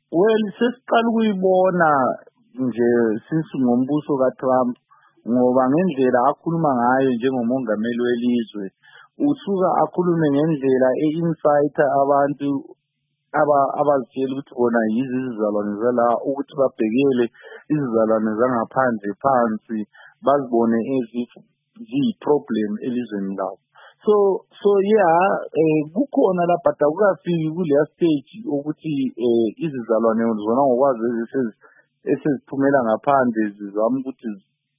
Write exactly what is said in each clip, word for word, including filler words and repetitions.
Well, sesiqala ukuyibona nje since ngombuso kaTrump ngoba ngendlela akhuluma ngayo njengomongameli welizwe usuka akhulume ngendlela e-incite abantu aba abazitshela ukuthi bona yizo izizalwane zala ukuthi babhekele izizalwane zangaphandle phansi bazibone eziyi-problem elizweni labo. So so yeah eh kukhona la but akukafiki kuleya stage ukuthi eh izizalwane zona ngokwazi esezithumela ngaphandle zizama ukuthi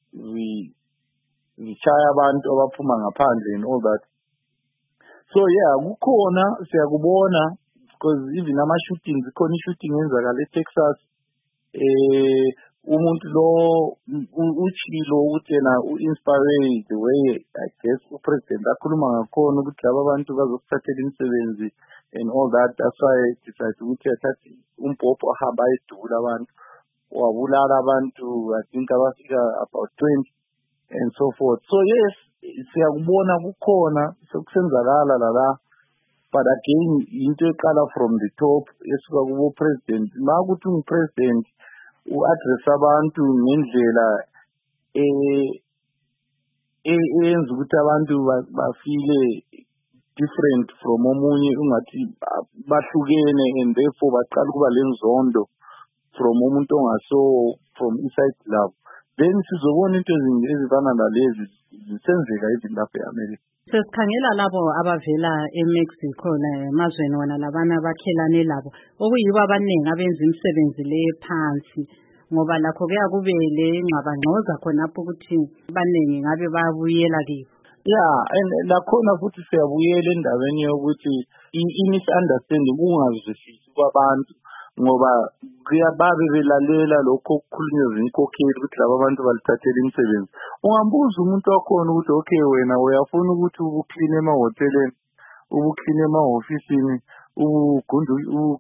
zishaya abantu abaphuma ngaphandle and all that. So yeah kukhona siyakubona because even ama-shootings ikhona i-shooting yenzakala eTexas eh umuntu lo uchilo ukuthi yena u-inspire the way I guess upresident akhuluma ngakhona ukuthi laba bantu bazokuthathela imisebenzi and all that. That's why I decided ukuthi athathe umbhobho ahamba ayedubula abantu wabulala abantu I think abafika about twenty and so forth. So yes siyakubona kukhona sokusenzakala la but again into eqala from the top esuka kubo president makuthi ungupresident u-address abantu ngendlela eh eyenza ukuthi abantu bafile different from omunye ungathi bahlukene and therefore baqala kuba lenzondo from umuntu ongaso from inside labo. Then sizobona into ezifana nalezi zisenzeka even lapha eAmerica. Sesikhangela labo abavela eMexico namazweni wona labana bakhelane labo okuyibo abaningi abenza imisebenzi le phansi ngoba lakho kuya kube le ngcabangcoza khonapho ukuthi abaningi ngabe babuyela kibo. Yeah and lakhona futhi siyabuyela endaweni yokuthi i-misunderstanding ungazwisisi kwabantu ngoba kuyababe belalela lokho okukhulunywa zinkokheli ukuthi laba abantu balithathela imisebenzi. Ungambuza umuntu wakhona ukuthi okay wena uyafuna ukuthi ubukline emahoteleni ubukline emahofisini ugundu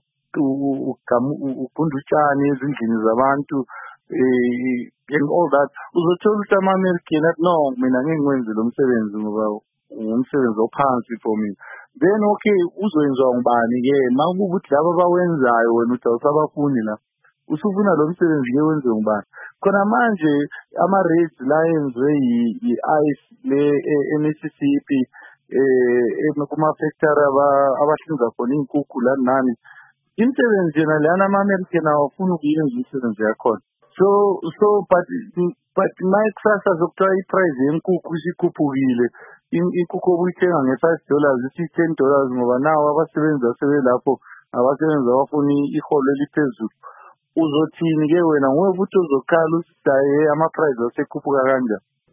ugundu utshani ezindlini zabantu eh and all that uzothola ukuthi ama-American athi no mina ngeke ngwenze lo msebenzi ngoba umsebenzi ophansi for mina. Then okay uzoyenziwa ngubani ke makubuthi laba bawenzayo wena uthi awusabafuni la usufuna lo msebenzi ke wenziwe ngubani. Khona manje ama-raids la yenziwe yi-ICE le eMississippi eh kuma-factory abahlinza khona iy'nkukhu la nani imisebenzi yena lana ama-American awafuni ukuyenza imisebenzi yakhona. So so but but mayikusasa zokuthiwa i-price yenkukhu isikhuphukile inkukhu obuyithenga nge-five dollars ithi ten dollars ngoba nawo abasebenzi asebelapho abasebenzi abafuna iholo eliphezulu. Uzothini ke wena ngoba futhi uzokhala usidaye ama-price asekhuphuka kanjani?